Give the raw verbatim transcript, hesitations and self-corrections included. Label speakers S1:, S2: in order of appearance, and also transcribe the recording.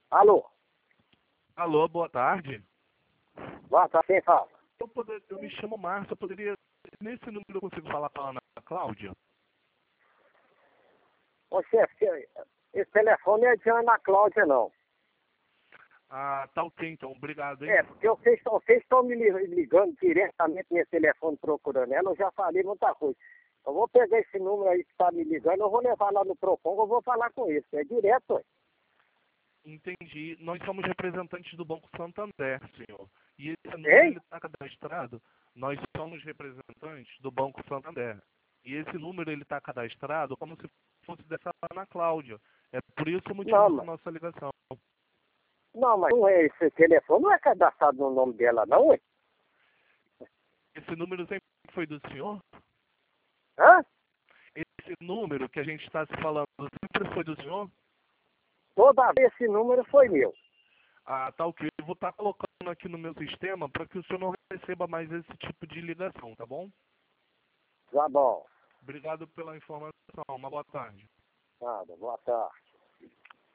S1: Alô?
S2: Alô, boa tarde.
S1: Boa tarde, quem fala?
S2: Eu, poder, eu me chamo Márcio, eu poderia... Nesse número eu consigo falar com a Ana Cláudia?
S1: Ô, chefe, esse telefone não é de Ana Cláudia, não.
S2: Ah, tá ok então, obrigado, hein?
S1: É, porque vocês, vocês estão me li- ligando diretamente nesse telefone procurando ela, eu já falei muita coisa. Eu vou pegar esse número aí que está me ligando, eu vou levar lá no Procon, eu vou falar com ele, é direto, ué.
S2: Entendi. Nós somos representantes do Banco Santander, senhor. E esse número
S1: Hein?
S2: ele está cadastrado. Nós somos representantes do Banco Santander. E esse número ele está cadastrado como se fosse dessa Ana Cláudia. É por isso o motivo
S1: Não,
S2: da
S1: mas,
S2: nossa ligação.
S1: não, mas não é, esse telefone não é cadastrado no nome dela, não, ué.
S2: Esse número sempre foi do senhor?
S1: Hã?
S2: Esse número que a gente está se falando sempre foi do senhor?
S1: Toda vez esse número foi meu.
S2: Ah, tá ok. Eu vou estar colocando aqui no meu sistema para que o senhor não receba mais esse tipo de ligação, tá bom?
S1: Tá bom.
S2: Obrigado pela informação. Uma boa tarde.
S1: Nada, boa tarde.